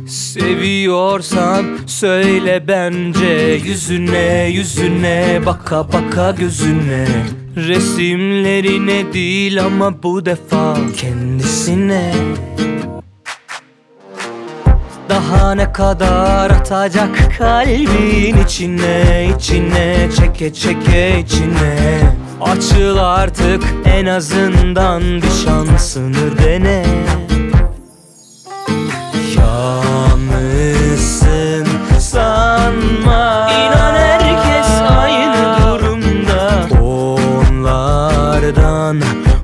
Seviyorsan söyle bence, yüzüne yüzüne baka baka gözüne. Resimlerine değil ama bu defa kendisine. Daha ne kadar atacak kalbin içine, içine çeke çeke içine. Açıl artık, en azından bir şansını dene. Yalnızsın sanma, İnan herkes aynı durumda. Onlardan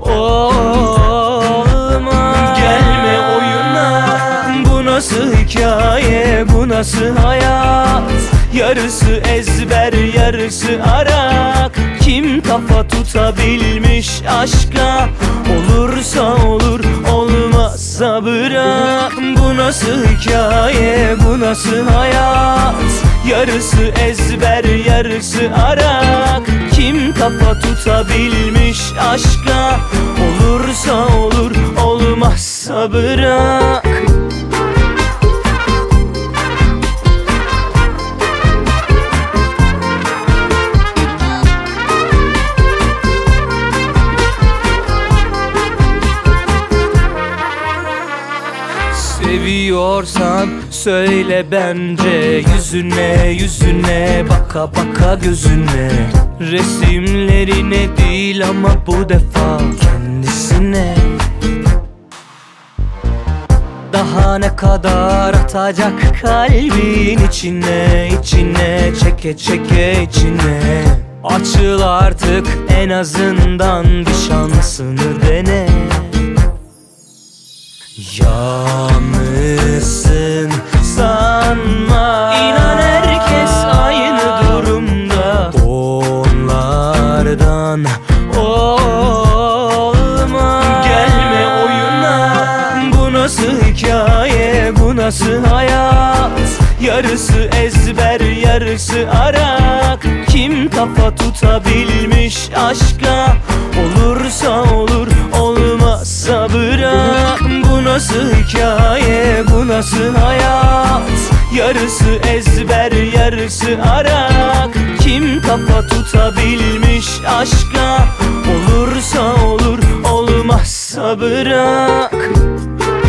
olma, gelme oyuna. Bu nasıl hikaye, bu nasıl hayat? Yarısı ezber, yarısı arak. Kim kafa tutabilmiş aşka? Olursa olur, olmazsa bırak. Bu nasıl hikaye, bu nasıl hayat? Yarısı ezber, yarısı arak. Kim kafa tutabilmiş aşka? Olursa olur, olmazsa bırak. Seviyorsan söyle bence, yüzüne yüzüne baka baka gözüne. Resimlerine değil ama bu defa kendisine. Daha ne kadar atacak kalbin içine, içine çeke çeke içine. Açıl artık, en azından bir şansını dene. Yalnızsın sanma, İnan herkes aynı durumda. Onlardan olma, gelme oyuna. Bu nasıl hikaye, bu nasıl hayat? Yarısı ezber, yarısı arak. Kim kafa tutabilmiş aşka? Olursa olur, olmazsa bırak. Bu nasıl hikaye, bu nasıl hayat? Yarısı ezber, yarısı arak. Kim kafa tutabilmiş aşka? Olursa olur, olmazsa bırak.